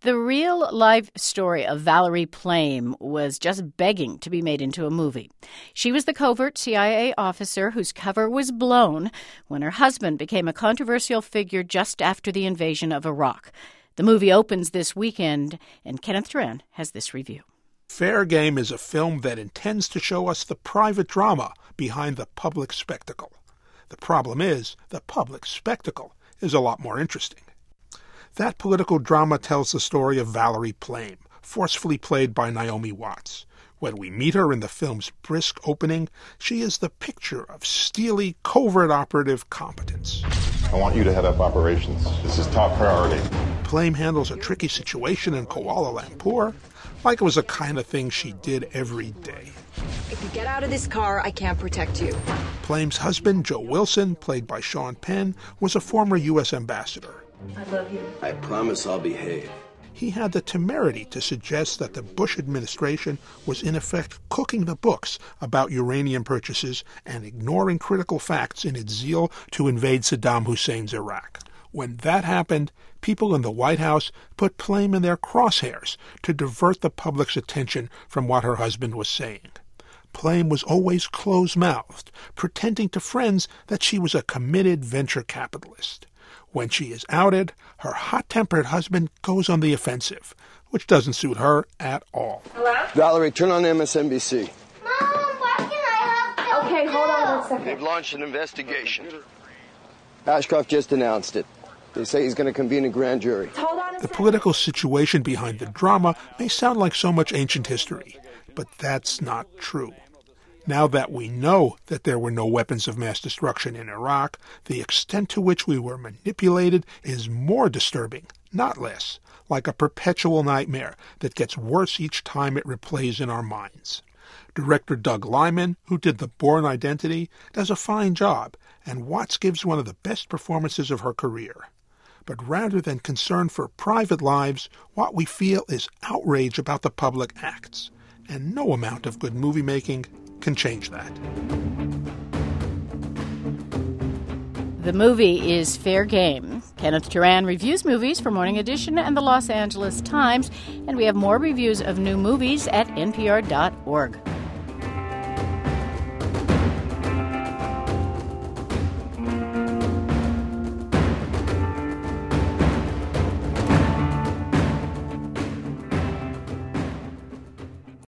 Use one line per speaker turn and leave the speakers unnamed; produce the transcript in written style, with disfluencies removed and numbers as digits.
The real life story of Valerie Plame was just begging to be made into a movie. She was the covert CIA officer whose cover was blown when her husband became a controversial figure just after the invasion of Iraq. The movie opens this weekend, and Kenneth Turan has this review.
Fair Game is a film that intends to show us the private drama behind the public spectacle. The problem is, the public spectacle is a lot more interesting. That political drama tells the story of Valerie Plame, forcefully played by Naomi Watts. When we meet her in the film's brisk opening, she is the picture of steely, covert operative competence.
I want you to head up operations. This is top priority.
Plame handles a tricky situation in Kuala Lumpur like it was the kind of thing she did every day.
If you get out of this car, I can't protect you.
Plame's husband, Joe Wilson, played by Sean Penn, was a former U.S. ambassador.
I love you.
I promise I'll behave.
He had the temerity to suggest that the Bush administration was in effect cooking the books about uranium purchases and ignoring critical facts in its zeal to invade Saddam Hussein's Iraq. When that happened, people in the White House put Plame in their crosshairs to divert the public's attention from what her husband was saying. Plame was always close-mouthed, pretending to friends that she was a committed venture capitalist. When she is outed, her hot-tempered husband goes on the offensive, which doesn't suit her at all.
Hello?
Valerie, turn on MSNBC.
Mom, why can I have
Okay, hold on 1 second.
They've launched an investigation. Ashcroft just announced it. They say he's going to convene a grand jury.
Hold on a
The
second.
political situation behind the drama may sound like so much ancient history, but that's not true. Now that we know that there were no weapons of mass destruction in Iraq, the extent to which we were manipulated is more disturbing, not less, like a perpetual nightmare that gets worse each time it replays in our minds. Director Doug Liman, who did The Bourne Identity, does a fine job, and Watts gives one of the best performances of her career. But rather than concern for private lives, what we feel is outrage about the public acts. And no amount of good movie-making can change that.
The movie is Fair Game. Kenneth Turan reviews movies for Morning Edition and the Los Angeles Times, and we have more reviews of new movies at npr.org.